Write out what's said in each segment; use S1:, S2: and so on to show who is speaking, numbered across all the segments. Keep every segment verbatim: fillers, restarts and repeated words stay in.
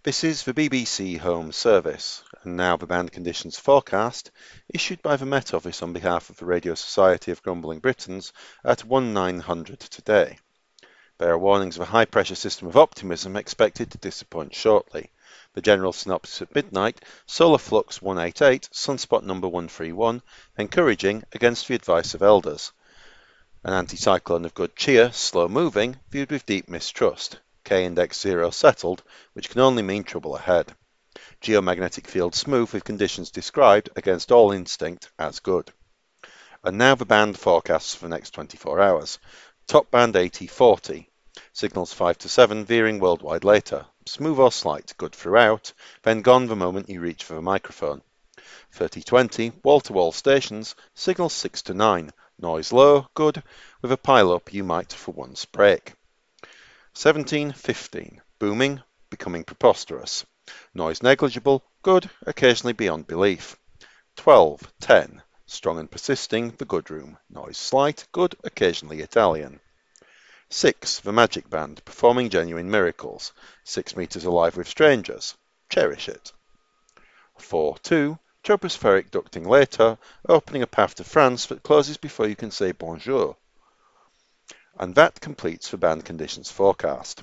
S1: This is the B B C Home Service, and now the band conditions forecast, issued by the Met Office on behalf of the Radio Society of Grumbling Britons at nineteen hundred today. There are warnings of a high-pressure system of optimism expected to disappoint shortly. The general synopsis at midnight, solar flux one eighty-eight, sunspot number one thirty-one, encouraging against the advice of elders. An anticyclone of good cheer, slow-moving, viewed with deep mistrust. K-index zero settled, which can only mean trouble ahead. Geomagnetic field smooth with conditions described against all instinct as good. And now the band forecasts for the next twenty-four hours. Top band eighty forty. Signals five to seven veering worldwide later. Smooth or slight, good throughout, then gone the moment you reach for the microphone. thirty twenty, wall-to-wall stations, signals six to nine. Noise low, good, with a pile-up you might for once break. seventeen fifteen, booming, becoming preposterous. Noise negligible, good, occasionally beyond belief. twelve ten, strong and persisting, the good room. Noise slight, good, occasionally Italian. six, the magic band, performing genuine miracles. Six meters alive with strangers. Cherish it. four two, tropospheric ducting later, opening a path to France that closes before you can say bonjour. And that completes the band conditions forecast.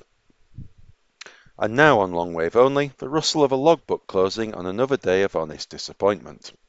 S1: And now on long wave only, the rustle of a logbook closing on another day of honest disappointment.